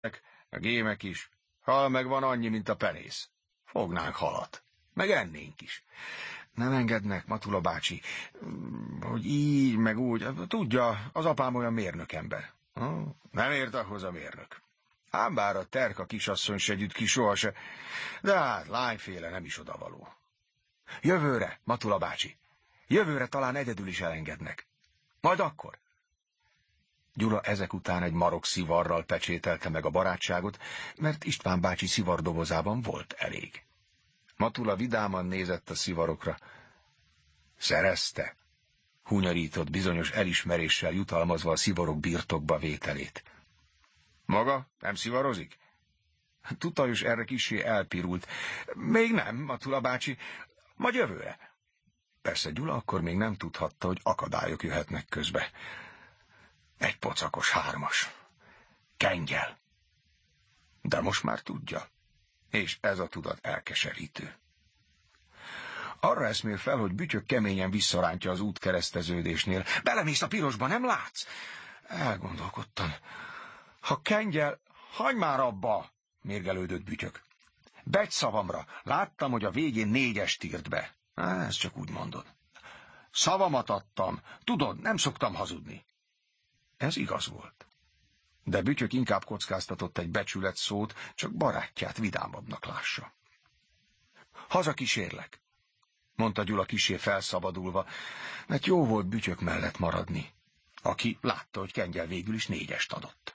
a gémek is. Hal meg van annyi, mint a penész. Fognánk halat, meg ennénk is. Nem engednek, Matula bácsi, hogy így, meg úgy. Tudja, az apám olyan mérnökember. Nem ért ahhoz a mérnök. Ám bár a Terka kisasszony se gyűjt ki sohase, de hát lányféle nem is odavaló. Jövőre, Matula bácsi, jövőre talán egyedül is elengednek. Majd akkor. Gyula ezek után egy marok szivarral pecsételte meg a barátságot, mert István bácsi szivardobozában volt elég. Matula vidáman nézett a szivarokra. Szerezte, hunyorított bizonyos elismeréssel jutalmazva a szivarok birtokba vételét. Maga nem szivarozik? Tutajos erre kissé elpirult. Még nem, Matula bácsi, majd jövőre. Persze Gyula akkor még nem tudhatta, hogy akadályok jöhetnek közbe. Egy pocakos hármas. Kengyel. De most már tudja, és ez a tudat elkeserítő. Arra eszmél fel, hogy Bütyök keményen visszarántja az útkereszteződésnél. Belemész a pirosba, nem látsz? Elgondolkodtam. Ha Kengyel... Hagyj már abba! Mérgelődött Bütyök. Begy szavamra, láttam, hogy a végén 4-est írt be. Ez csak úgy mondod. Szavamat adtam. Tudod, nem szoktam hazudni. Ez igaz volt. De Bütyök inkább kockáztatott egy becsület szót, csak barátját vidámabbnak lássa. Hazakísérlek, mondta Gyula kissé felszabadulva, mert jó volt Bütyök mellett maradni, aki látta, hogy Kengyel végül is 4-est adott.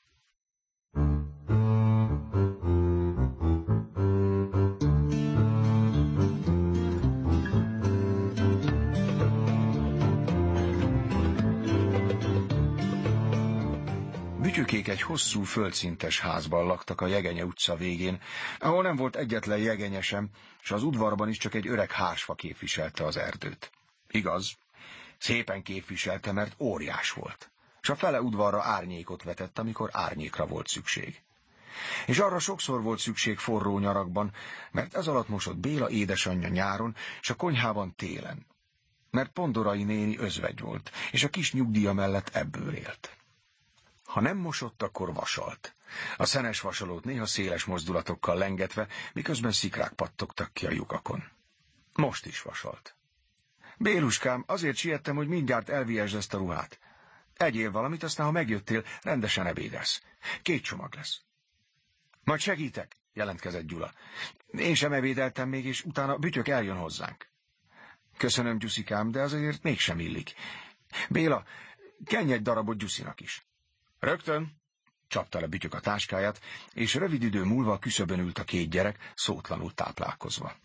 Bütyökék egy hosszú, földszintes házban laktak a Jegenye utca végén, ahol nem volt egyetlen jegenye sem, s az udvarban is csak egy öreg hársfa képviselte az erdőt. Igaz, szépen képviselte, mert óriás volt, s a fele udvarra árnyékot vetett, amikor árnyékra volt szükség. És arra sokszor volt szükség forró nyarakban, mert ez alatt mosott Béla édesanyja nyáron, s a konyhában télen. Mert Pondorai néni özvegy volt, és a kis nyugdíja mellett ebből élt. Ha nem mosott, akkor vasalt. A szenes vasalót néha széles mozdulatokkal lengetve, miközben szikrák pattogtak ki a lyukakon. Most is vasalt. Béluskám, azért siettem, hogy mindjárt elvihesd ezt a ruhát. Egyél valamit, aztán ha megjöttél, rendesen ebédelsz. 2 csomag lesz. Majd segítek, jelentkezett Gyula. Én sem ebédeltem még, és utána Bütyök eljön hozzánk. Köszönöm, Gyuszikám, de azért mégsem illik. Béla, kenj egy darabot Gyuszinak is. Rögtön, csapta le Bütyök a táskáját, és rövid idő múlva a küszöbön ült a 2 gyerek, szótlanul táplálkozva.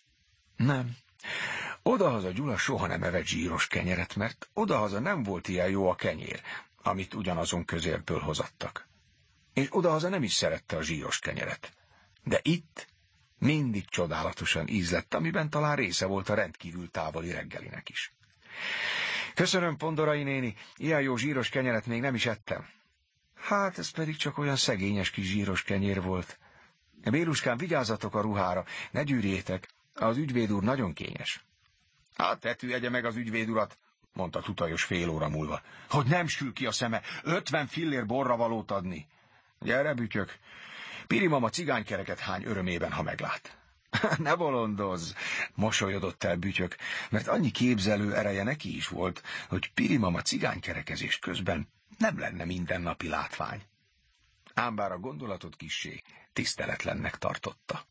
Nem, odahaza Gyula soha nem evett zsíros kenyeret, mert odahaza nem volt ilyen jó a kenyér, amit ugyanazon közértből hozattak. És odahaza nem is szerette a zsíros kenyeret. De itt mindig csodálatosan ízlett, amiben talán része volt a rendkívül távoli reggelinek is. Köszönöm, Pondorai néni, ilyen jó zsíros kenyeret még nem is ettem. Hát, ez pedig csak olyan szegényes kis zsíros kenyér volt. Béluskám, vigyázzatok a ruhára, ne gyűrjétek, az ügyvéd úr nagyon kényes. Hát, tetű egye meg az ügyvéd urat, mondta Tutajos fél óra múlva. Hogy nem sül ki a szeme, 50 fillér borra valót adni. Gyere, Bütyök, Piri mama cigánykereket hány örömében, ha meglát. Ne bolondozz, mosolyodott el Bütyök, mert annyi képzelő ereje neki is volt, hogy Piri mama cigánykerekezés közben nem lenne mindennapi látvány. Ám bár a gondolatot kissé tiszteletlennek tartotta.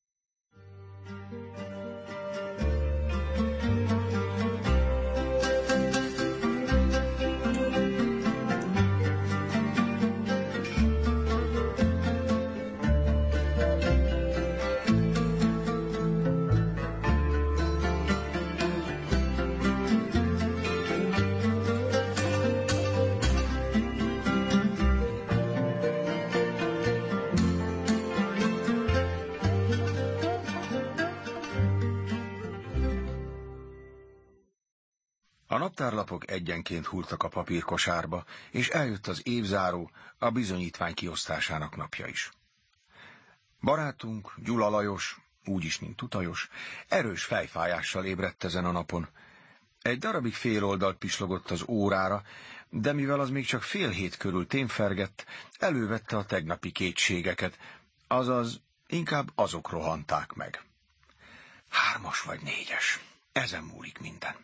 A naptárlapok egyenként hulltak a papírkosárba, és eljött az évzáró, a bizonyítvány kiosztásának napja is. Barátunk, Gyula Lajos, úgyis mint Tutajos, erős fejfájással ébredt ezen a napon. Egy darabig fél oldalt pislogott az órára, de mivel az még csak 6:30 körül témfergett, elővette a tegnapi kétségeket, azaz inkább azok rohanták meg. 3-as vagy 4-es, ezen múlik minden.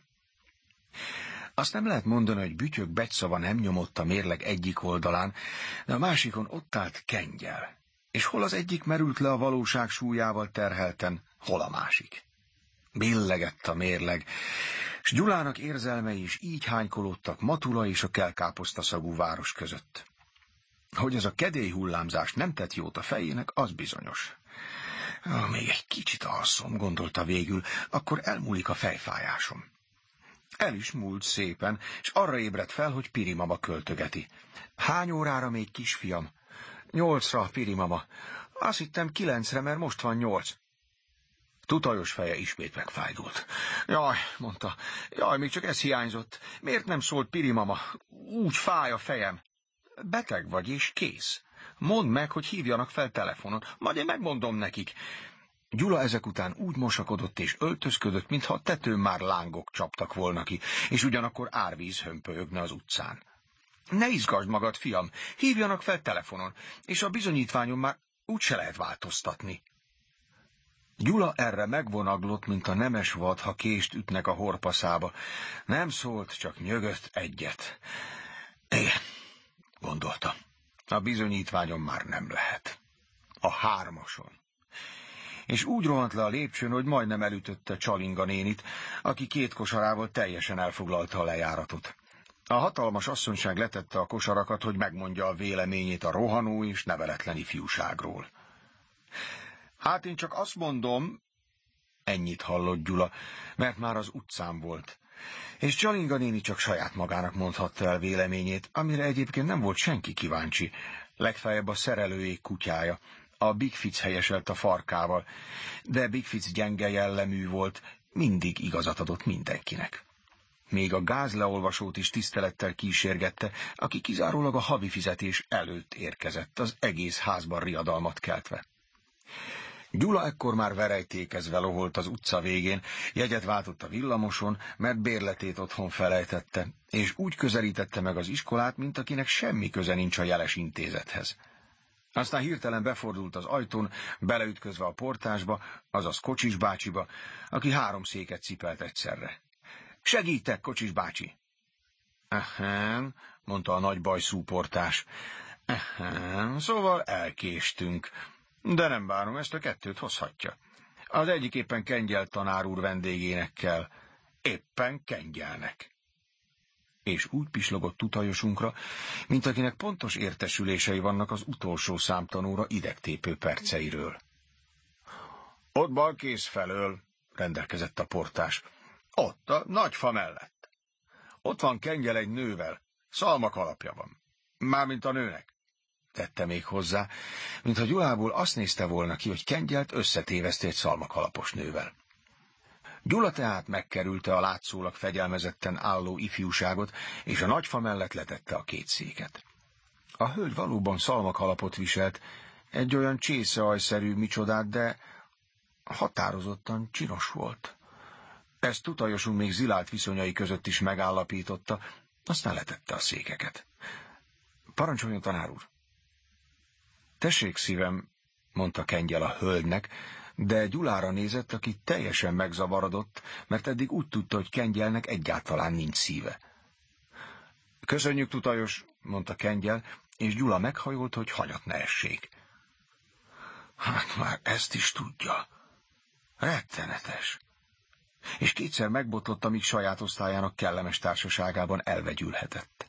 Azt nem lehet mondani, hogy Bütyök becsszava nem nyomott a mérleg egyik oldalán, de a másikon ott állt Kengyel, és hol az egyik merült le a valóság súlyával terhelten, hol a másik. Billegett a mérleg, s Gyulának érzelmei is így hánykolódtak Matula és a kelkáposzta szagú város között. Hogy ez a kedély hullámzás nem tett jót a fejének, az bizonyos. Még egy kicsit alszom, gondolta végül, akkor elmúlik a fejfájásom. El is múlt szépen, és arra ébredt fel, hogy Piri mama költögeti. Hány órára még, kisfiam? 8-ra, Piri mama. Azt hittem 9-re, mert most van 8. Tutajos feje ismét megfájdult. Jaj, mondta, jaj, még csak ez hiányzott. Miért nem szólt Piri mama? Úgy fáj a fejem. Beteg vagy, és kész. Mondd meg, hogy hívjanak fel telefonon, majd én megmondom nekik. Gyula ezek után úgy mosakodott és öltözködött, mintha a tetőn már lángok csaptak volna ki, és ugyanakkor árvíz hömpölygne az utcán. Ne izgasd magad, fiam, hívjanak fel telefonon, és a bizonyítványon már úgyse lehet változtatni. Gyula erre megvonaglott, mint a nemes vad, ha kést ütnek a horpaszába. Nem szólt, csak nyögött egyet. Igen, gondolta, a bizonyítványon már nem lehet. A 3-ason. És úgy rohant le a lépcsőn, hogy majdnem elütötte Csalinga nénit, aki 2 kosarával teljesen elfoglalta a lejáratot. A hatalmas asszonyság letette a kosarakat, hogy megmondja a véleményét a rohanó és neveletlen ifjúságról. Hát én csak azt mondom, ennyit hallott Gyula, mert már az utcán volt. És Csalinga néni csak saját magának mondhatta el véleményét, amire egyébként nem volt senki kíváncsi, legfeljebb a szerelőjék kutyája. A Big Fic helyeselt a farkával, de Big Fic gyenge jellemű volt, mindig igazat adott mindenkinek. Még a gázleolvasót is tisztelettel kísérgette, aki kizárólag a havi fizetés előtt érkezett, az egész házban riadalmat keltve. Gyula ekkor már verejtékezve loholt az utca végén, jegyet váltott a villamoson, mert bérletét otthon felejtette, és úgy közelítette meg az iskolát, mint akinek semmi köze nincs a jeles intézethez. Aztán hirtelen befordult az ajtón, beleütközve a portásba, azaz Kocsis bácsiba, aki 3 széket cipelt egyszerre. Segítek, Kocsis bácsi! Ehem, mondta a nagy bajszú portás. Ehem, szóval elkéstünk. De nem bánom, ezt a 2 hozhatja. Az egyik éppen Kengyel tanár úr vendégének kell. Éppen Kengyelnek. És úgy pislogott tutajosunkra, mint akinek pontos értesülései vannak az utolsó számtanóra idegtépő perceiről. Ott balkész felől, rendelkezett a portás. Ott, a nagy fa mellett. Ott van Kengyel egy nővel, szalmakalapja van. Mármint a nőnek, tette még hozzá, mintha Gyulából azt nézte volna ki, hogy Kengyelt összetéveszti egy szalmakalapos nővel. Gyula tehát megkerülte a látszólag fegyelmezetten álló ifjúságot, és a nagyfa mellett letette a 2 széket. A hölgy valóban szalmakalapot viselt, egy olyan csészeajszerű micsodát, de határozottan csinos volt. Ezt tutajosunk még Zilált viszonyai között is megállapította, aztán letette a székeket. Parancsoljon, tanár úr! Tessék, szívem, mondta Kengyel a hölgynek, de Gyulára nézett, aki teljesen megzavarodott, mert eddig úgy tudta, hogy Kengyelnek egyáltalán nincs szíve. Köszönjük, tutajos, mondta Kengyel, és Gyula meghajolt, hogy hanyat ne essék. Hát már ezt is tudja. Rettenetes. És 2-szer megbotlott, amíg saját osztályának kellemes társaságában elvegyülhetett.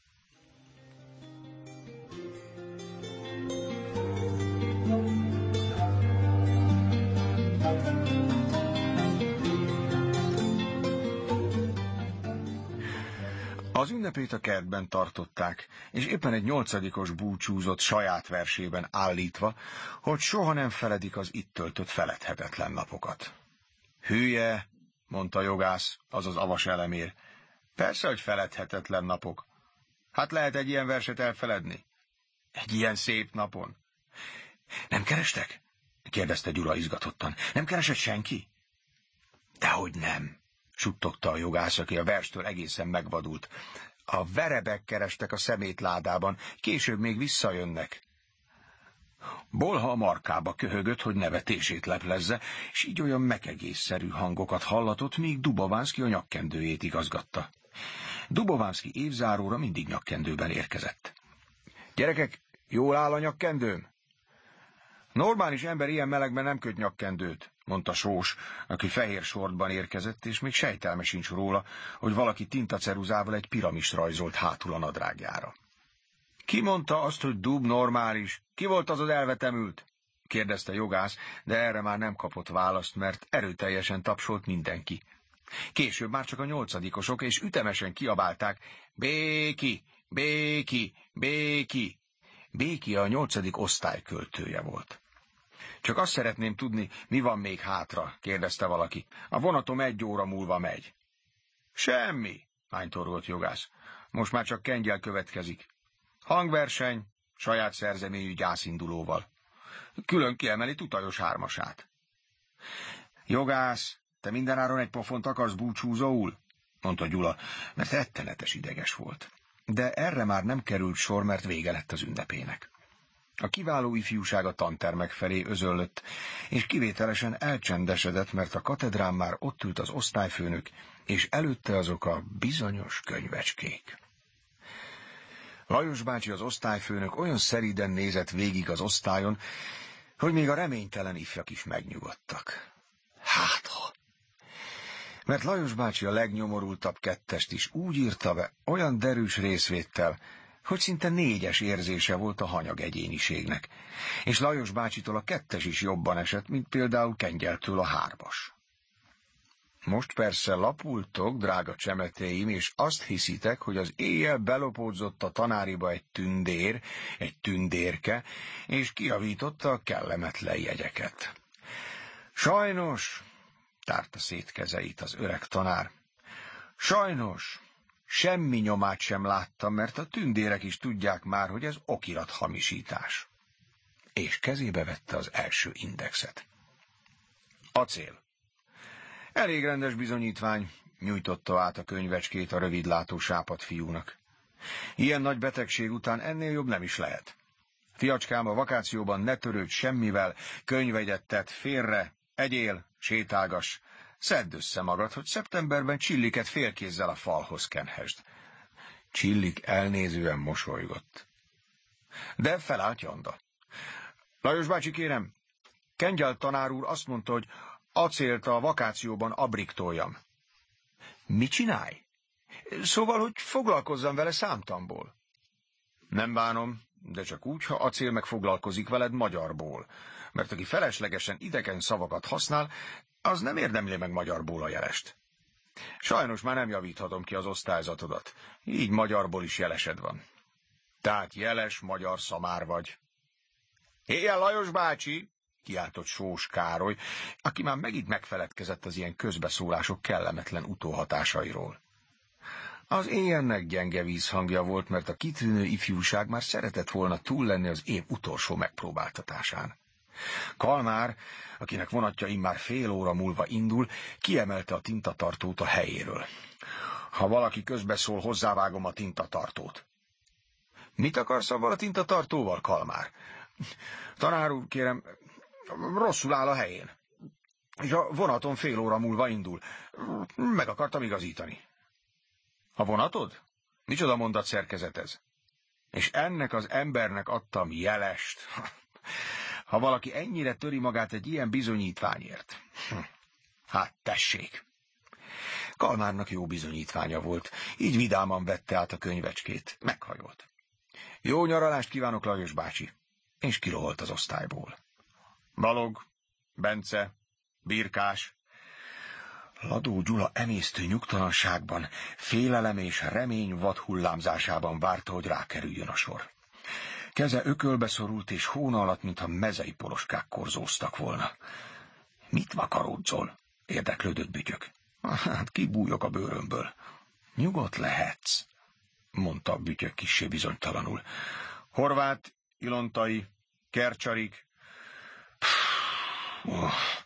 Az ünnepét a kertben tartották, és éppen egy 8-os búcsúzott saját versében állítva, hogy soha nem feledik az itt töltött feledhetetlen napokat. Hülye, mondta jogász, azaz Avas Elemér. Persze, hogy feledhetetlen napok. Hát lehet egy ilyen verset elfeledni? Egy ilyen szép napon. Nem kerestek? Kérdezte Gyula izgatottan. Nem keresett senki? Dehogy nem. suttogta a jogász, aki a verstől egészen megvadult. A verebek kerestek a szemétládában, később még visszajönnek. Bolha a markába köhögött, hogy nevetését leplezze, és így olyan mekegésszerű hangokat hallatott, míg Dubovánszky a nyakkendőjét igazgatta. Dubovánszky évzáróra mindig nyakkendőben érkezett. Gyerekek, jól áll a nyakkendőm? Normális ember ilyen melegben nem köt nyakkendőt, mondta Sós, aki fehér sortban érkezett, és még sejtelme sincs róla, hogy valaki tintaceruzával egy piramist rajzolt hátul a nadrágjára. Ki mondta azt, hogy Dub normális? Ki volt az elvetemült? Kérdezte jogász, de erre már nem kapott választ, mert erőteljesen tapsolt mindenki. Később már csak a 8-osok, és ütemesen kiabálták: Béki! Béki! Béki! Béki a 8. osztály költője volt. Csak azt szeretném tudni, mi van még hátra, kérdezte valaki. A vonatom 1 óra múlva megy. Semmi, hánytorgolt jogász. Most már csak kengyel következik. Hangverseny, saját szerzeményű gyászindulóval. Külön kiemeli Tutajos 3-asát. Jogász, te mindenáron egy pofont akarsz búcsúzóul? Mondta Gyula, mert rettenetes ideges volt. De erre már nem került sor, mert vége lett az ünnepének. A kiváló ifjúság a tantermek felé özöllött, és kivételesen elcsendesedett, mert a katedrán már ott ült az osztályfőnök, és előtte azok a bizonyos könyvecskék. Lajos bácsi, az osztályfőnök olyan szeriden nézett végig az osztályon, hogy még a reménytelen ifjak is megnyugodtak. Hátha! Mert Lajos bácsi a legnyomorultabb 2-est is úgy írta be, olyan derűs részvéttel, hogy szinte 4-es érzése volt a hanyag egyéniségnek, és Lajos bácsitól a 2-es is jobban esett, mint például Kengyeltől a 3-as. Most persze lapultok, drága csemetéim, és azt hiszitek, hogy az éjjel belopódzott a tanáriba egy tündér, egy tündérke, és kijavította a kellemetlen jegyeket. Sajnos, tárta szét kezeit az öreg tanár, sajnos, semmi nyomát sem láttam, mert a tündérek is tudják már, hogy ez okirathamisítás. És kezébe vette az első indexet. Acél. Elég rendes bizonyítvány, nyújtotta át a könyvecskét a rövidlátó sápad fiúnak. Ilyen nagy betegség után ennél jobb nem is lehet. Fiacskám, a vakációban ne törődj semmivel, könyvegyet tett félre, egyél, sétálgass. Szedd össze magad, hogy szeptemberben Csilliket félkézzel a falhoz kenhesd. Csillik elnézően mosolygott. De felállt Janda. Lajos bácsi, kérem, Kengyel tanár úr azt mondta, hogy acélt a vakációban abriktoljam. Mit csinálj? Szóval, hogy foglalkozzam vele számtamból. Nem bánom, de csak úgy, ha acél meg foglalkozik veled magyarból, mert aki feleslegesen idegen szavakat használ, az nem érdemli meg magyarból a jelest. Sajnos már nem javíthatom ki az osztályzatodat, így magyarból is jelesed van. Tehát jeles magyar szamár vagy. Éjjel, Lajos bácsi! Kiáltott Sós Károly, aki már megint megfeledkezett az ilyen közbeszólások kellemetlen utóhatásairól. Az éjjennek gyenge vízhangja volt, mert a kitűnő ifjúság már szeretett volna túl lenni az év utolsó megpróbáltatásán. Kalmár, akinek vonatja immár fél óra múlva indul, kiemelte a tintatartót a helyéről. Ha valaki közbeszól, hozzávágom a tintatartót. Mit akarsz avval a tintatartóval, Kalmár? Tanár úr, kérem, rosszul áll a helyén. És a vonaton fél óra múlva indul. Meg akartam igazítani. A vonatod? Micsoda mondatszerkezet ez? És ennek az embernek adtam jelest. Ha valaki ennyire töri magát egy ilyen bizonyítványért. Hát tessék. Kalmárnak jó bizonyítványa volt, így vidáman vette át a könyvecskét. Meghajolt. Jó nyaralást kívánok, Lajos bácsi. És kiroholt az osztályból. Balog, Bence, Birkás. Ladó Gyula emésztő nyugtalanságban, félelem és remény vadhullámzásában várta, hogy rákerüljön a sor. Keze ökölbe szorult, és hóna alatt, mintha mezei poloskák korzóztak volna. Mit vakaródzol? Érdeklődött Bütyök. Hát kibújok a bőrömből. Nyugodt lehetsz, mondta a Bütyök kissé bizonytalanul. Horváth, Ilontai, Kercsarik.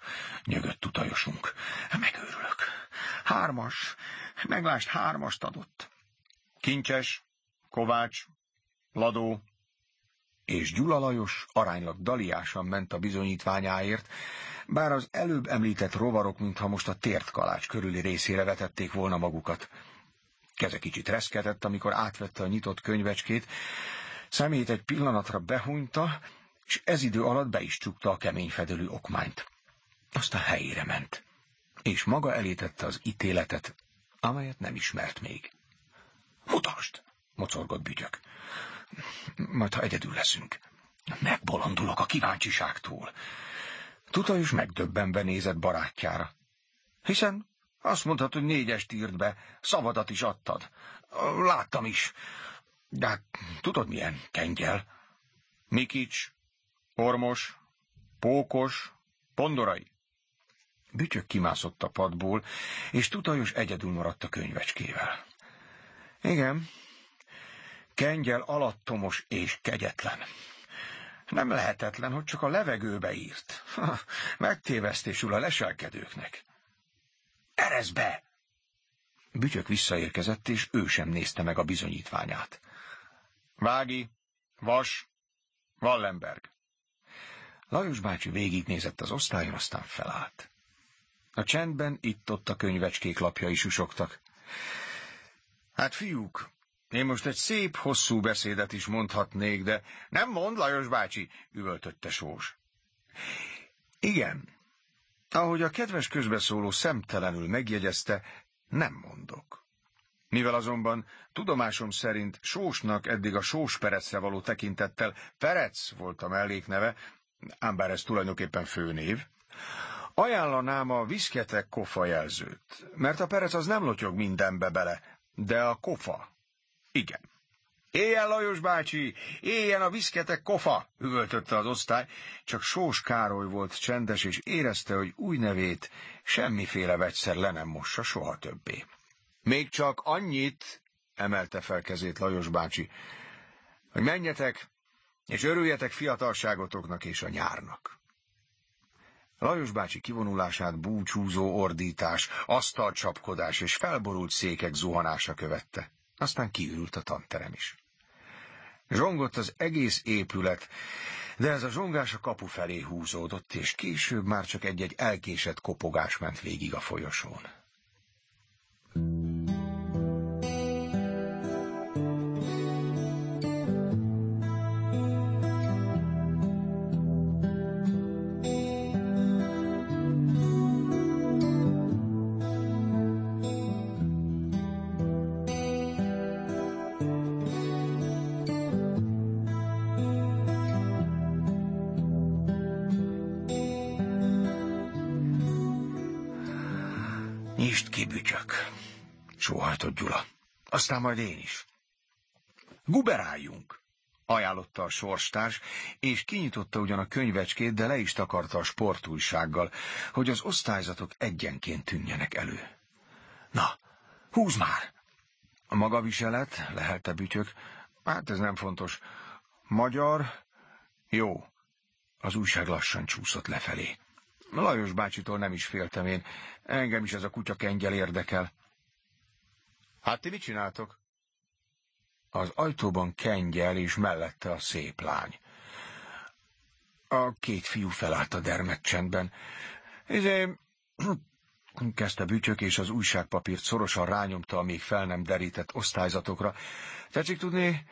nyögött tutajosunk. Megőrülök. 3-as, meglásd, 3-ast adott. Kincses, Kovács, Ladó és Gyula Lajos aránylag daliásan ment a bizonyítványáért, bár az előbb említett rovarok, mintha most a tértkalács körüli részére vetették volna magukat. Keze kicsit reszketett, amikor átvette a nyitott könyvecskét, szemét egy pillanatra behunyta, és ez idő alatt be is csukta a kemény fedelű okmányt. Aztán helyére ment, és maga elé tette az ítéletet, amelyet nem ismert még. Mutasd! Mocorgott Bütyök. Majd, ha egyedül leszünk. Megbolondulok a kíváncsiságtól. Tutajos megdöbbenve nézett barátjára. Hiszen azt mondtad, hogy 4-est írt be, szavadat is adtad. Láttam is. De hát, tudod milyen kengyel? Mikics, Ormos, Pókos, Pondorai. Bütyök kimászott a padból, és Tutajos egyedül maradt a könyvecskével. Igen, kengyel alattomos és kegyetlen. Nem lehetetlen, hogy csak a levegőbe írt. Megtévesztésül a leselkedőknek. Erezd be! Bütyök visszaérkezett, és ő sem nézte meg a bizonyítványát. Vági, Vas, Wallenberg. Lajos bácsi végignézett az osztályon, aztán felállt. A csendben itt-ott a könyvecskék lapjai susogtak. Hát fiúk, én most egy szép, hosszú beszédet is mondhatnék, de nem mond, Lajos bácsi, üvöltötte Sós. Igen, ahogy a kedves közbeszóló szemtelenül megjegyezte, nem mondok. Mivel azonban tudomásom szerint Sósnak eddig a Sós Perecre való tekintettel Perec volt a mellékneve, ám bár ez tulajdonképpen főnév, ajánlanám a Viszketek Kofa jelzőt, mert a Perec az nem lotyog mindenbe bele, de a kofa, igen. Éljen, Lajos bácsi, éljen a Viszketek Kofa, üvöltötte az osztály, csak Sós Károly volt csendes, és érezte, hogy új nevét semmiféle vegyszer le nem mossa soha többé. Még csak annyit, emelte fel kezét Lajos bácsi, hogy menjetek, és örüljetek fiatalságotoknak és a nyárnak. Lajos bácsi kivonulását búcsúzó ordítás, asztalcsapkodás és felborult székek zuhanása követte. Aztán kiürült a tanterem is. Zsongott az egész épület, de ez a zsongás a kapu felé húzódott, és később már csak egy-egy elkésett kopogás ment végig a folyosón. Nyisd ki, Bütyök, sóhajtott Gyula. Aztán majd én is. Guberáljunk, ajánlotta a sorstárs, és kinyitotta ugyan a könyvecskét, de le is takarta a sportújsággal, hogy az osztályzatok egyenként tűnjenek elő. Na, húzd már! A magaviselet, lehelte Bütyök. Hát ez nem fontos. Magyar, jó. Az újság lassan csúszott lefelé. Lajos bácsitól nem is féltem én. Engem is ez a kutya kengyel érdekel. Hát ti mit csináltok? Az ajtóban kengyel, és mellette a szép lány. A 2 fiú felállt a dermedcsendben. Kezdte Bütyök, és az újságpapírt szorosan rányomta a még fel nem derített osztályzatokra. Tetszik tudni,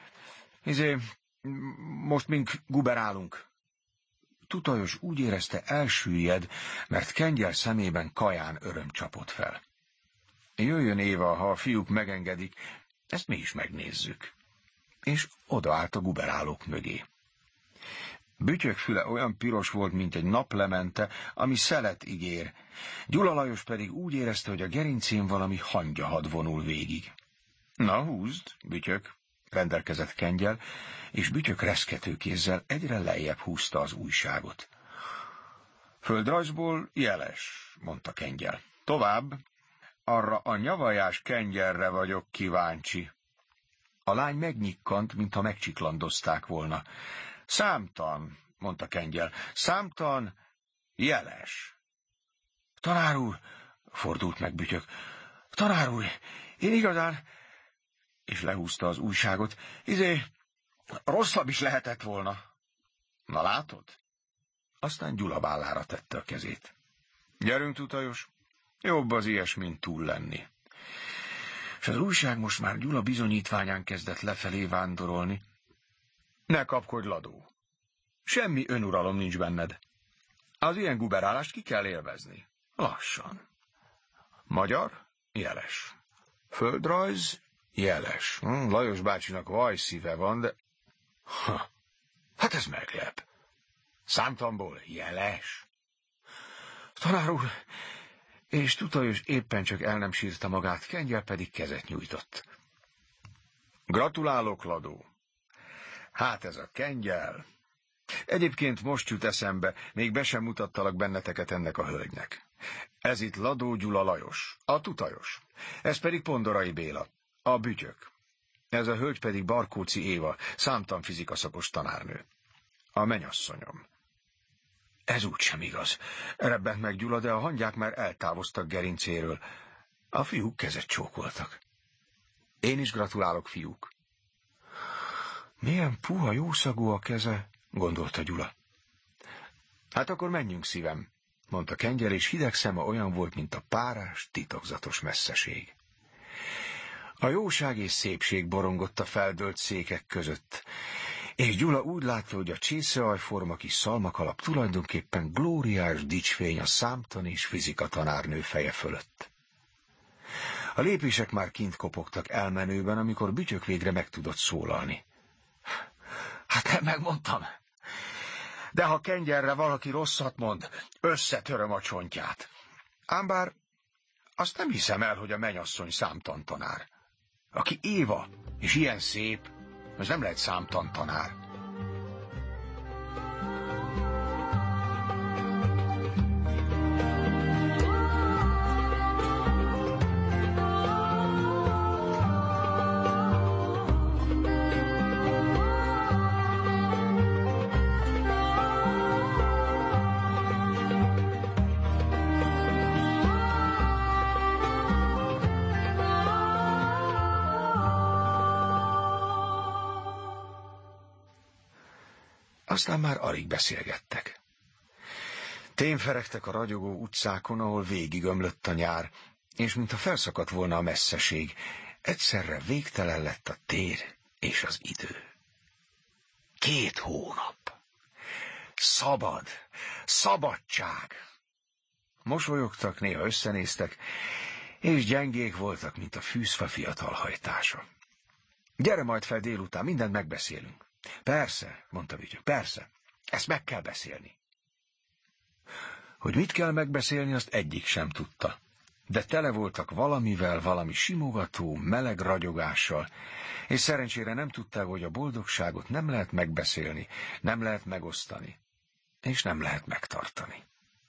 most mink guberálunk. Tutajos úgy érezte, elsüllyed, mert kengyel szemében kaján öröm csapott fel. Jöjjön Éva, ha a fiúk megengedik, ezt mi is megnézzük. És odaállt a guberálók mögé. Bütyök füle olyan piros volt, mint egy naplemente, ami szelet ígér. Gyula Lajos pedig úgy érezte, hogy a gerincén valami hangyahad vonul végig. Na, húzd, Bütyök, rendelkezett kengyel, és Bütyök reszkető kézzel egyre lejjebb húzta az újságot. Földrajzból jeles, mondta kengyel. Tovább, arra a nyavajás kengyelre vagyok kíváncsi. A lány megnyikkant, mintha megcsiklandozták volna. Számtan, mondta kengyel, számtan jeles. Tanár úr, fordult meg Bütyök. Tanár úr, én igazán... És lehúzta az újságot. Rosszabb is lehetett volna. Na látod? Aztán Gyula vállára tette a kezét. Gyerünk, tutajos, jobb az ilyesmin túl lenni. És az újság most már Gyula bizonyítványán kezdett lefelé vándorolni. Ne kapkodj, Ladó. Semmi önuralom nincs benned. Az ilyen guberálást ki kell élvezni. Lassan. Magyar? Jeles. Földrajz? Jeles. Lajos bácsinak vajszíve van, de... Hát ez meglep. Számtamból jeles. Tanár úr, és Tutajos éppen csak el nem sírta magát, Kengyel pedig kezet nyújtott. Gratulálok, Ladó. Hát ez a Kengyel. Egyébként most jut eszembe, még be sem mutattalak benneteket ennek a hölgynek. Ez itt Ladó Gyula Lajos, a Tutajos. Ez pedig Pondorai Béla, a Bütyök. Ez a hölgy pedig Barkóczy Éva, számtanfizika szakos tanárnő. A menyasszonyom. Ez úgysem igaz. Rebbent meg Gyula, de a hangyák már eltávoztak gerincéről. A fiúk kezet csókoltak. Én is gratulálok, fiúk. Milyen puha, jószagú a keze, gondolta Gyula. Hát akkor menjünk, szívem, mondta Kengyel, és hideg szeme olyan volt, mint a párás, titokzatos messzeség. A jóság és szépség borongott a feldölt székek között, és Gyula úgy látta, hogy a csészeajforma kis szalmakalap tulajdonképpen glóriás dicsfény a számtan és fizika tanárnő feje fölött. A lépések már kint kopogtak elmenőben, amikor Bütyök végre meg tudott szólalni. Hát nem megmondtam. De ha Kengyelre valaki rosszat mond, összetöröm a csontját. Ám bár azt nem hiszem el, hogy a mennyasszony számtantanár. Aki Éva, és ilyen szép, az nem lehet számtantanár. Aztán már alig beszélgettek. Témferegtek a ragyogó utcákon, ahol végigömlött a nyár, és mintha felszakadt volna a messzeség, egyszerre végtelen lett a tér és az idő. 2 hónap. Szabad, szabadság. Mosolyogtak, néha összenéztek, és gyengék voltak, mint a fűzfa fiatal hajtása. Gyere majd fel délután, mindent megbeszélünk. Persze, mondta Bütyök, persze, ezt meg kell beszélni. Hogy mit kell megbeszélni, azt egyik sem tudta, de tele voltak valamivel, valami simogató, meleg ragyogással, és szerencsére nem tudták, hogy a boldogságot nem lehet megbeszélni, nem lehet megosztani, és nem lehet megtartani.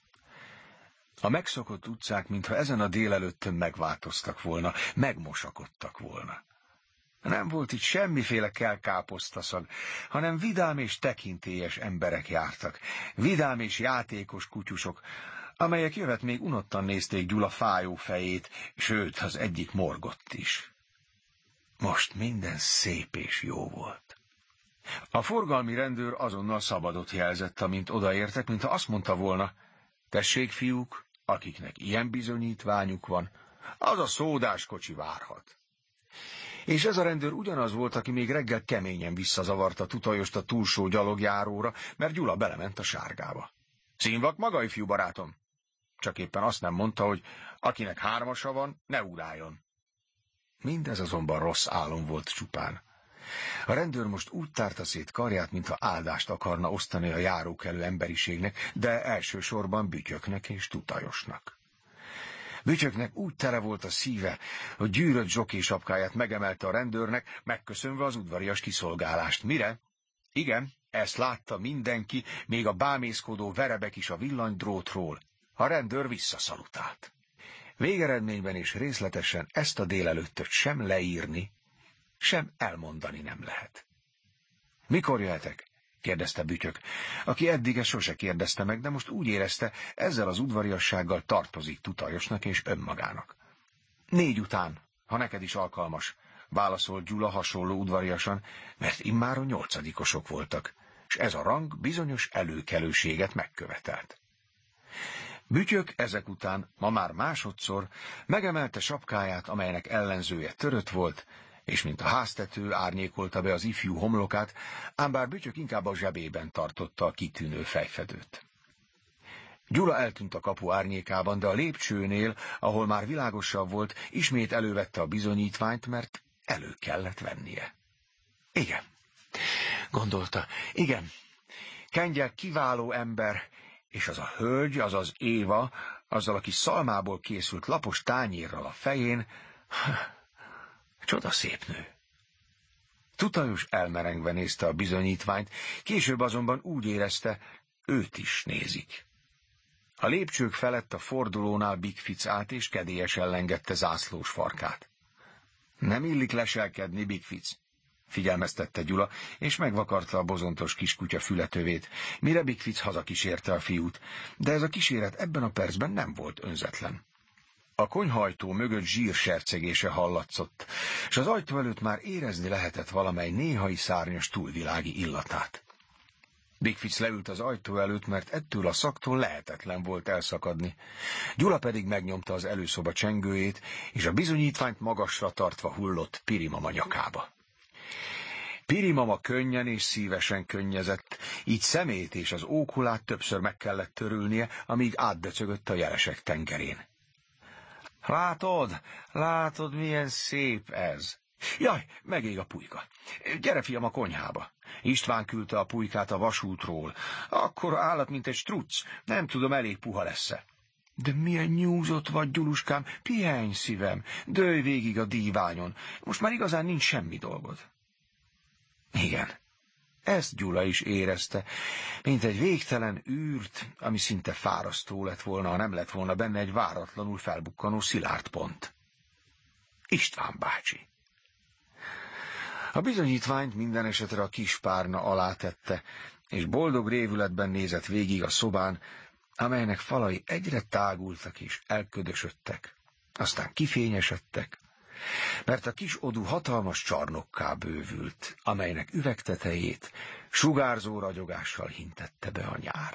A megszokott utcák, mintha ezen a délelőttön megváltoztak volna, megmosakodtak volna. Nem volt itt semmiféle kelkáposztaszag, hanem vidám és tekintélyes emberek jártak, vidám és játékos kutyusok, amelyek jövet még unottan nézték Gyula fájó fejét, sőt, az egyik morgott is. Most minden szép és jó volt. A forgalmi rendőr azonnal szabadot jelzett, amint odaértek, mintha azt mondta volna, tessék, fiúk, akiknek ilyen bizonyítványuk van, az a szódáskocsi várhat. És ez a rendőr ugyanaz volt, aki még reggel keményen visszazavarta Tutajost a túlsó gyalogjáróra, mert Gyula belement a sárgába. Színvak maga, ifjú barátom? Csak éppen azt nem mondta, hogy akinek 3-asa van, ne uráljon. Mindez azonban rossz álom volt csupán. A rendőr most úgy tárta szét karját, mintha áldást akarna osztani a járókelő emberiségnek, de elsősorban Bütyöknek és Tutajosnak. Bütyöknek úgy tele volt a szíve, hogy gyűrött zsokésapkáját megemelte a rendőrnek, megköszönve az udvarias kiszolgálást. Mire? Igen, ezt látta mindenki, még a bámészkodó verebek is a villanydrótról. A rendőr visszaszalutált. Végeredményben és részletesen ezt a délelőttöt sem leírni, sem elmondani nem lehet. Mikor jöhetek? kérdezte Bütyök, aki eddig ezt sose kérdezte meg, de most úgy érezte, ezzel az udvariassággal tartozik Tutajosnak és önmagának. 4 után, ha neked is alkalmas, válaszolt Gyula hasonló udvariasan, mert immáron 8-osok voltak, és ez a rang bizonyos előkelőséget megkövetelt. Bütyök ezek után, ma már másodszor, megemelte sapkáját, amelynek ellenzője törött volt, és mint a háztető árnyékolta be az ifjú homlokát, ám bár Bütyök inkább a zsebében tartotta a kitűnő fejfedőt. Gyula eltűnt a kapu árnyékában, de a lépcsőnél, ahol már világosabb volt, ismét elővette a bizonyítványt, mert elő kellett vennie. Igen, gondolta, igen, Kengyel kiváló ember, és az a hölgy, azaz Éva, azzal a kis szalmából készült lapos tányérral a fején, csodaszép nő. Tutajos elmerengve nézte a bizonyítványt, később azonban úgy érezte, őt is nézik. A lépcsők felett a fordulónál Big Fitz állt, és kedélyesen lengette zászlós farkát. Nem illik leselkedni, Big Fitz, figyelmeztette Gyula, és megvakarta a bozontos kiskutya fületövét, mire Big Fitz hazakísérte a fiút, de ez a kíséret ebben a percben nem volt önzetlen. A konyhajtó mögött zsírsercegése hallatszott, és az ajtó előtt már érezni lehetett valamely néhai szárnyas túlvilági illatát. Big Fitz leült az ajtó előtt, mert ettől a szaktól lehetetlen volt elszakadni. Gyula pedig megnyomta az előszoba csengőjét, és a bizonyítványt magasra tartva hullott Pirimama nyakába. Pirimama könnyen és szívesen könnyezett, így szemét és az ókulát többször meg kellett törülnie, amíg átdöcögött a jelesek tengerén. Látod, milyen szép ez! Jaj, megég a pulyka. Gyere, fiam, a konyhába. István küldte a pulykát a vasútról. Akkora állat, mint egy strucc. Nem tudom, elég puha lesz-e. De milyen nyúzott vagy, Gyuluskám, pihenj, szívem, dőlj végig a díványon. Most már igazán nincs semmi dolgod. Igen, ezt Gyula is érezte, mint egy végtelen űrt, ami szinte fárasztó lett volna, ha nem lett volna benne egy váratlanul felbukkanó szilárd pont. István bácsi. A bizonyítványt minden esetre a kis párna alá tette, és boldog révületben nézett végig a szobán, amelynek falai egyre tágultak és elködösödtek, aztán kifényesedtek, mert a kis odú hatalmas csarnokká bővült, amelynek üvegtetejét sugárzó ragyogással hintette be a nyár.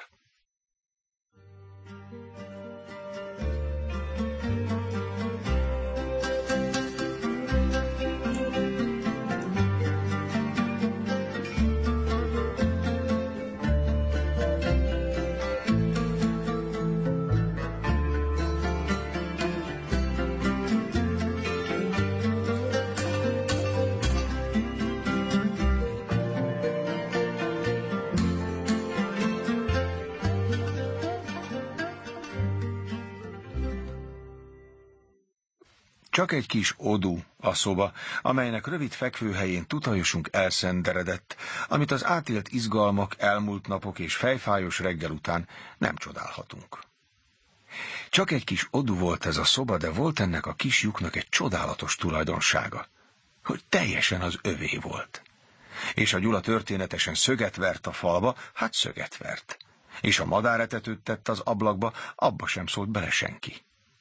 Csak egy kis odú a szoba, amelynek rövid fekvőhelyén Tutajosunk elszenderedett, amit az átélt izgalmak, elmúlt napok és fejfájos reggel után nem csodálhatunk. Csak egy kis odú volt ez a szoba, de volt ennek a kis lyuknak egy csodálatos tulajdonsága, hogy teljesen az övé volt. És ha Gyula történetesen szöget vert a falba, hát szöget vert. És ha madáretetőt tett az ablakba, abba sem szólt bele senki.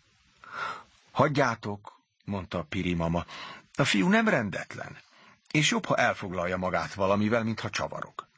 Hagyjátok, mondta a Pirimama, a fiú nem rendetlen, és jobb, ha elfoglalja magát valamivel, mintha csavarog.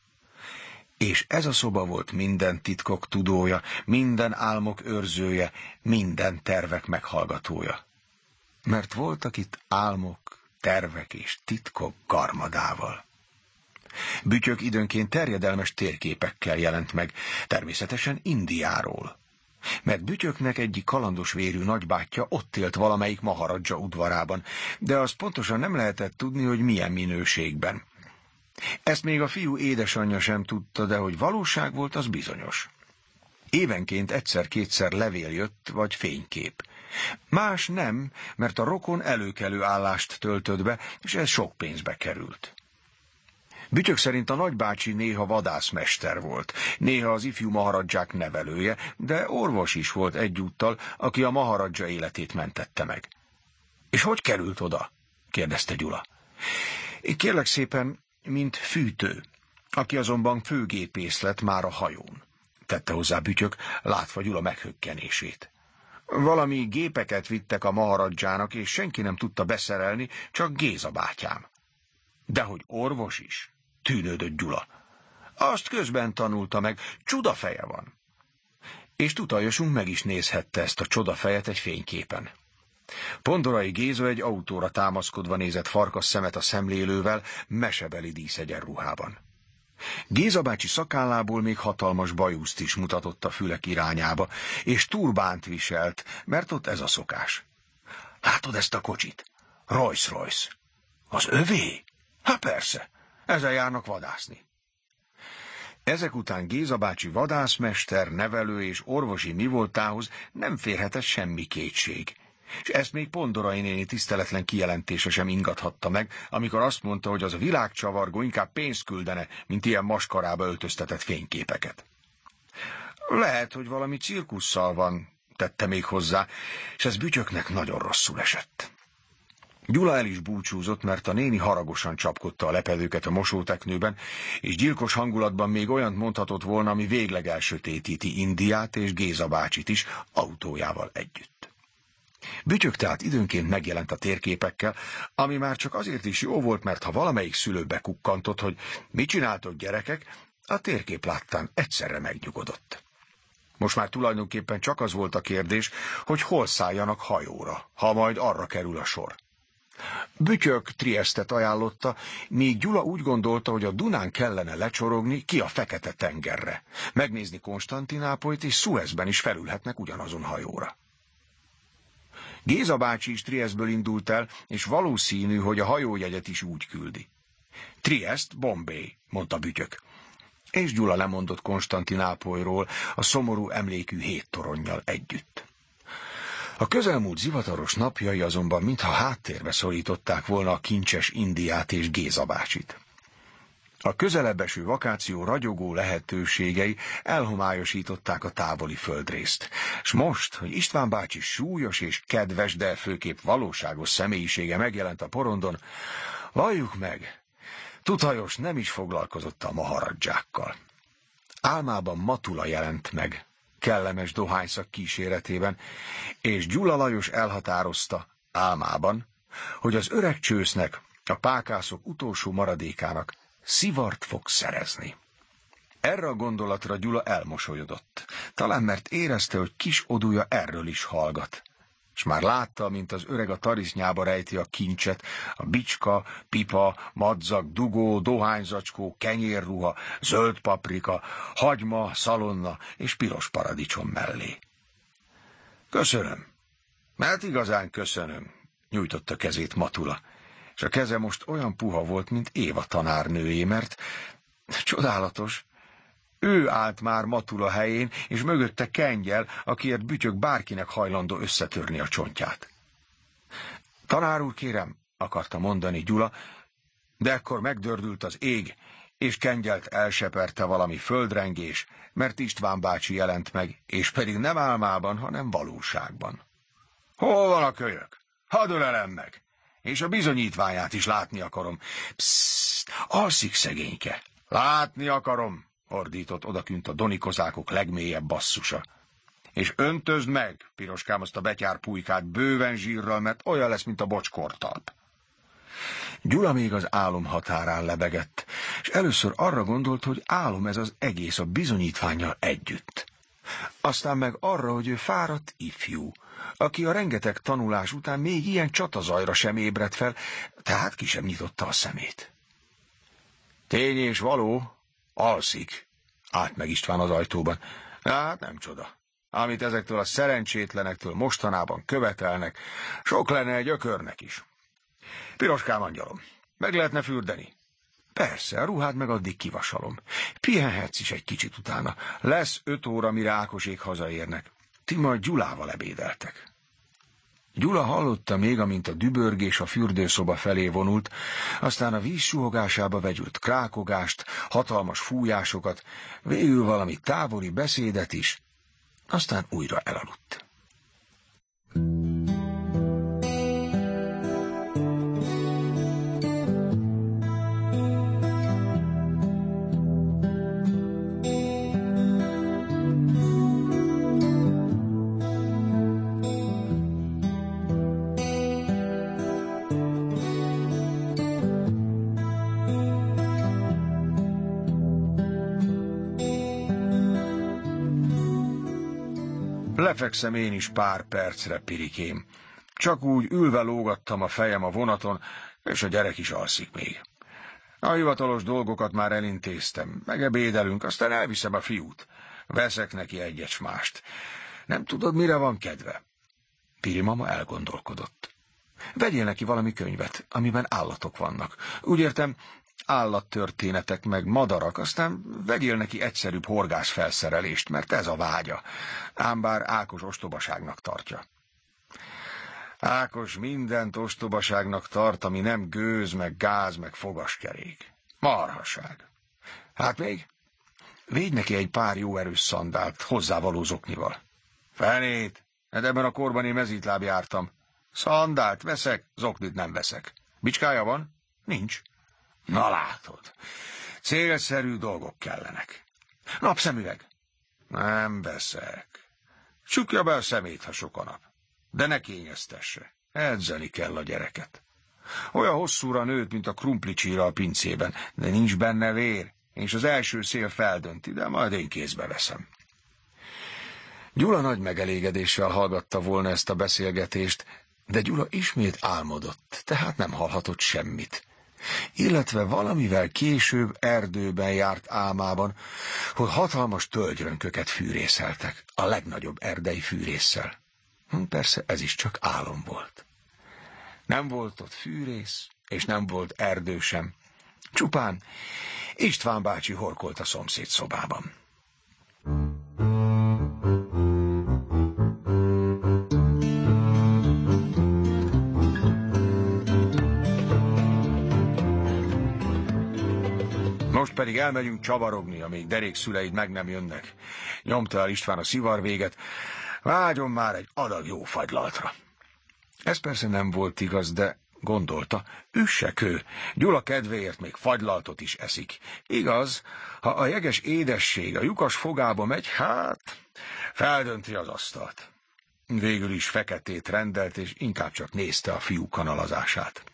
És ez a szoba volt minden titkok tudója, minden álmok őrzője, minden tervek meghallgatója. Mert voltak itt álmok, tervek és titkok garmadával. Bütyök időnként terjedelmes térképekkel jelent meg, természetesen Indiáról. Mert Bütyöknek egyik kalandos vérű nagybátyja ott élt valamelyik maharadzsa udvarában, de azt pontosan nem lehetett tudni, hogy milyen minőségben. Ezt még a fiú édesanyja sem tudta, de hogy valóság volt, az bizonyos. Évenként egyszer-kétszer levél jött, vagy fénykép. Más nem, mert a rokon előkelő állást töltött be, és ez sok pénzbe került. Bütyök szerint a nagybácsi néha vadászmester volt, néha az ifjú maharadzsák nevelője, de orvos is volt egyúttal, aki a maharadzsa életét mentette meg. És hogy került oda? kérdezte Gyula. Kérlek szépen, mint fűtő. aki azonban főgépész lett már a hajón, tette hozzá Bütyök, látva Gyula meghökkenését. Valami gépeket vittek a maharadzsának, és senki nem tudta beszerelni, csak Géza bátyám. Dehogy orvos is, tűnődött Gyula. Azt közben tanulta meg, csodafeje van. És tutajosunk meg is nézhette ezt a csodafejet egy fényképen. Pondorai Géza egy autóra támaszkodva nézett farkas szemet a szemlélővel, mesebeli díszegyenruhában. Géza bácsi szakállából még hatalmas bajuszt is mutatott a fülek irányába, és turbánt viselt, mert ott ez a szokás. Látod ezt a kocsit? Rolls-Royce. Az övé? Hát persze, ezzel járnak vadászni. Ezek után Géza bácsi vadászmester, nevelő és orvosi mivoltához nem férhetett semmi kétség. És ezt még Pondorai néni tiszteletlen kijelentése sem ingathatta meg, amikor azt mondta, hogy az a világcsavargó inkább pénzt küldene, mint ilyen maskarába öltöztetett fényképeket. Lehet, hogy valami cirkusszal van, tette még hozzá, és ez Bütyöknek nagyon rosszul esett. Gyula el is búcsúzott, mert a néni haragosan csapkodta a lepedőket a mosóteknőben, és gyilkos hangulatban még olyant mondhatott volna, ami végleg elsötétíti Indiát és Géza bácsit is autójával együtt. Bütyök tehát időnként megjelent a térképekkel, ami már csak azért is jó volt, mert ha valamelyik szülő bekukkantott, hogy mit csináltok gyerekek, a térkép láttán egyszerre megnyugodott. Most már tulajdonképpen csak az volt a kérdés, hogy hol szálljanak hajóra, ha majd arra kerül a sor. Bütyök Triestet ajánlotta, míg Gyula úgy gondolta, hogy a Dunán kellene lecsorogni ki a Fekete-tengerre, megnézni Konstantinápolyt, és Szuezben is felülhetnek ugyanazon hajóra. Géza bácsi is Triestből indult el, és valószínű, hogy a hajójegyet is úgy küldi. Triest, Bombay, mondta Bütyök. És Gyula lemondott Konstantinápolyról a szomorú emlékű 7 toronnyal együtt. A közelmúlt zivataros napjai azonban mintha háttérbe szorították volna a kincses Indiát és Géza bácsit. A közelebb eső vakáció ragyogó lehetőségei elhomályosították a távoli földrészt, s most, hogy István bácsi súlyos és kedves, de főképp valóságos személyisége megjelent a porondon, valljuk meg, Tutajos nem is foglalkozott a maharadzsákkal. Álmában Matula jelent meg, kellemes dohányszak kíséretében, és Gyula Lajos elhatározta, álmában, hogy az öreg csősznek, a pákászok utolsó maradékának szivart fog szerezni. Erre a gondolatra Gyula elmosolyodott, talán mert érezte, hogy kis odúja erről is hallgat. És már látta, mint az öreg a tarisznyába rejti a kincset, a bicska, pipa, madzag, dugó, dohányzacskó, kenyérruha, zöld paprika, hagyma, szalonna és piros paradicsom mellé. Köszönöm, mert igazán köszönöm, nyújtotta kezét Matula, és a keze most olyan puha volt, mint Éva tanárnőjé, mert csodálatos, ő állt már Matula helyén, és mögötte Kengyel, akiért Bütyök bárkinek hajlandó összetörni a csontját. Tanár úr, kérem, akarta mondani Gyula, de ekkor megdördült az ég, és Kengyelt elseperte valami földrengés, mert István bácsi jelent meg, és pedig nem álmában, hanem valóságban. Hol van a kölyök? Hadd ölelem meg, és a bizonyítványát is látni akarom. Pssst, alszik szegényke. Látni akarom, ordított odakünt a donikozákok legmélyebb basszusa. És öntözd meg, piroskám, azt a betyár pulykát bőven zsírral, mert olyan lesz, mint a bocskortalp. Gyula még az álom határán lebegett, és először arra gondolt, hogy álom ez az egész a bizonyítvánnyal együtt. Aztán meg arra, hogy ő fáradt ifjú, aki a rengeteg tanulás után még ilyen csatazajra sem ébredt fel, tehát ki sem nyitotta a szemét. Tény és való, alszik, állt meg István az ajtóban. Hát nem csoda. Amit ezektől a szerencsétlenektől mostanában követelnek, sok lenne egy ökörnek is. Piroskám, angyalom, meg lehetne fürdeni? Persze, a ruhád meg addig kivasalom. Pihenhetsz is egy kicsit utána. Lesz 5 óra, mire Ákosék hazaérnek. Ti majd Gyulával ebédeltek. Gyula hallotta még, amint a dübörgés a fürdőszoba felé vonult, aztán a víz suhogásába vegyült krákogást, hatalmas fújásokat, végül valami távoli beszédet is, aztán újra elaludt. Lefekszem én is pár percre, Pirikém. Csak úgy ülve lógattam a fejem a vonaton, és a gyerek is alszik még. A hivatalos dolgokat már elintéztem, megebédelünk, aztán elviszem a fiút. Veszek neki egyet s mást. Nem tudod, mire van kedve? Piri mama elgondolkodott. Vegyél neki valami könyvet, amiben állatok vannak. Úgy értem, állattörténetek meg madarak, aztán vegyél neki egyszerűbb horgászfelszerelést, mert ez a vágya. Ám bár Ákos ostobaságnak tartja. Ákos mindent ostobaságnak tart, ami nem gőz, meg gáz, meg fogaskerék. Marhaság. Hát még? Védj neki egy pár jó erős szandált, hozzávaló zoknival. Fenét, hát ebben a korban én mezítláb jártam. Szandált veszek, zoknit nem veszek. Bicskája van? Nincs. Na látod, célszerű dolgok kellenek. Napszemüveg? Nem veszek. Csukja be a szemét, ha sok a nap. De ne kényeztesse. Edzeni kell a gyereket. Olyan hosszúra nőtt, mint a krumplicsíra a pincében, de nincs benne vér, és az első szél feldönti, de majd én kézbe veszem. Gyula nagy megelégedéssel hallgatta volna ezt a beszélgetést, de Gyula ismét álmodott, tehát nem hallhatott semmit. Illetve valamivel később erdőben járt álmában, hogy hatalmas tölgyrönköket fűrészeltek, a legnagyobb erdei fűrésszel. Persze ez is csak álom volt. Nem volt ott fűrész, és nem volt erdő sem. Csupán István bácsi horkolt a szomszéd szobában. Most pedig elmegyünk csavarogni, amíg Derék szüleid meg nem jönnek. Nyomta el István a szivarvéget, vágyom már egy adag jó fagylaltra. Ez persze nem volt igaz, de gondolta, üsse kő, Gyula kedvéért még fagylaltot is eszik. Igaz, ha a jeges édesség a lyukas fogába megy, hát feldönti az asztalt. Végül is feketét rendelt, és inkább csak nézte a fiú kanalazását.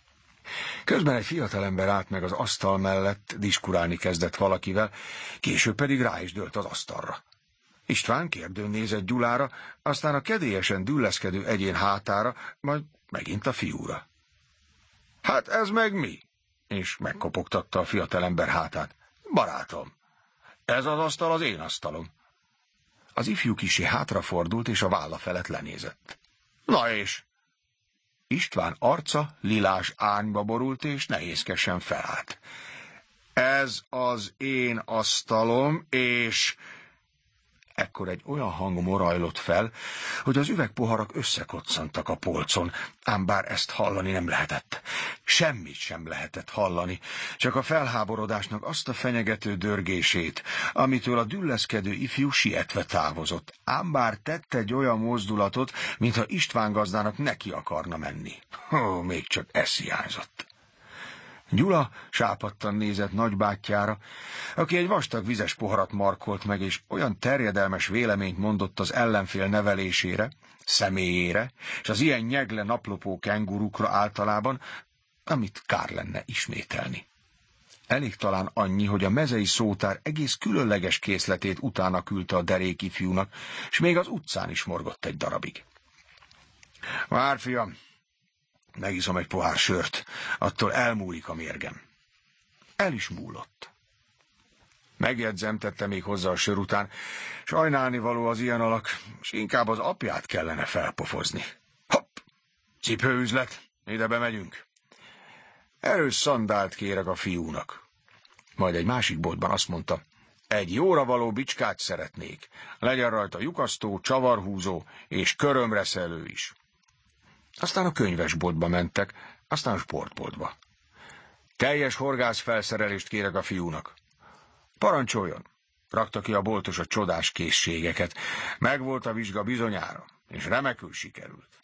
Közben egy fiatalember állt meg az asztal mellett, diskurálni kezdett valakivel, később pedig rá is dőlt az asztalra. István kérdőn nézett Gyulára, aztán a kedélyesen dülleszkedő egyén hátára, majd megint a fiúra. Hát ez meg mi? És megkopogtatta a fiatalember hátát. Barátom, ez az asztal az én asztalom. Az ifjú kissé hátrafordult, és a válla felett lenézett. Na és? István arca lilás árnyba borult, és nehézkesen felállt. Ez az én asztalom, és... Ekkor egy olyan hang morajlott fel, hogy az üvegpoharak összekoccantak a polcon, ám bár ezt hallani nem lehetett. Semmit sem lehetett hallani, csak a felháborodásnak azt a fenyegető dörgését, amitől a dülleszkedő ifjú sietve távozott, ám bár tett egy olyan mozdulatot, mintha István gazdának neki akarna menni. Még csak ez hiányzott. Gyula sápadtan nézett nagybátyjára, aki egy vastag vizes poharat markolt meg, és olyan terjedelmes véleményt mondott az ellenfél nevelésére, személyére, és az ilyen nyegle naplopó kengurukra általában, amit kár lenne ismételni. Elég talán annyi, hogy a mezei szótár egész különleges készletét utána küldte a Derék ifjúnak, és még az utcán is morgott egy darabig. Várj, fiam! Megiszom egy pohár sört, attól elmúlik a mérgem. El is múlott. Megjegyzem, tette még hozzá a sör után, sajnálnivaló az ilyen alak, és inkább az apját kellene felpofozni. Hopp! Cipőüzlet, ide bemegyünk. Erős szandált kérek a fiúnak. Majd egy másik boltban azt mondta, egy jóra való bicskát szeretnék, legyen rajta lyukasztó, csavarhúzó és körömreszelő is. Aztán a könyvesboltba mentek, aztán a sportboltba. Teljes horgászfelszerelést kérek a fiúnak. Parancsoljon, rakta ki a boltos a csodás készségeket. Megvolt a vizsga bizonyára, és remekül sikerült.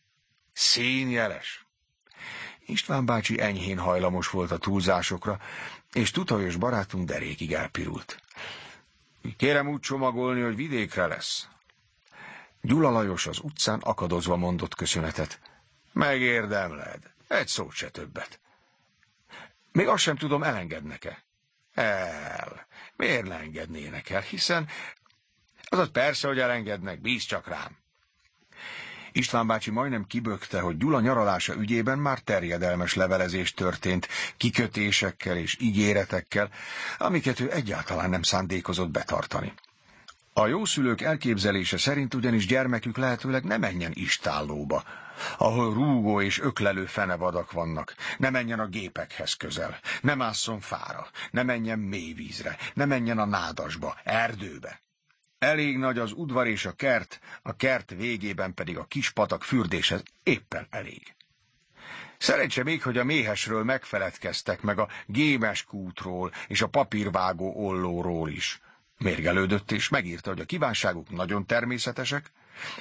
Színjeles. István bácsi enyhén hajlamos volt a túlzásokra, és Tutajos barátunk derékig elpirult. Kérem úgy csomagolni, hogy vidékre lesz. Gyula Lajos az utcán akadozva mondott köszönetet. Megérdemled, egy szót se többet. Még azt sem tudom, elengednek-e? Miért ne engednének el, hiszen Azaz persze, hogy elengednek, bízz csak rám. István bácsi majdnem kibökte, hogy Gyula nyaralása ügyében már terjedelmes levelezés történt, kikötésekkel és ígéretekkel, amiket ő egyáltalán nem szándékozott betartani. A jószülők elképzelése szerint ugyanis gyermekük lehetőleg ne menjen istállóba, ahol rúgó és öklelő fenevadak vannak, ne menjen a gépekhez közel, ne másszon fára, ne menjen mélyvízre, ne menjen a nádasba, erdőbe. Elég nagy az udvar és a kert végében pedig a kis patak fürdéshez éppen elég. Szerencse még, hogy a méhesről megfeledkeztek, meg a gémeskútról és a papírvágó ollóról is. Mérgelődött és megírta, hogy a kívánságuk nagyon természetesek,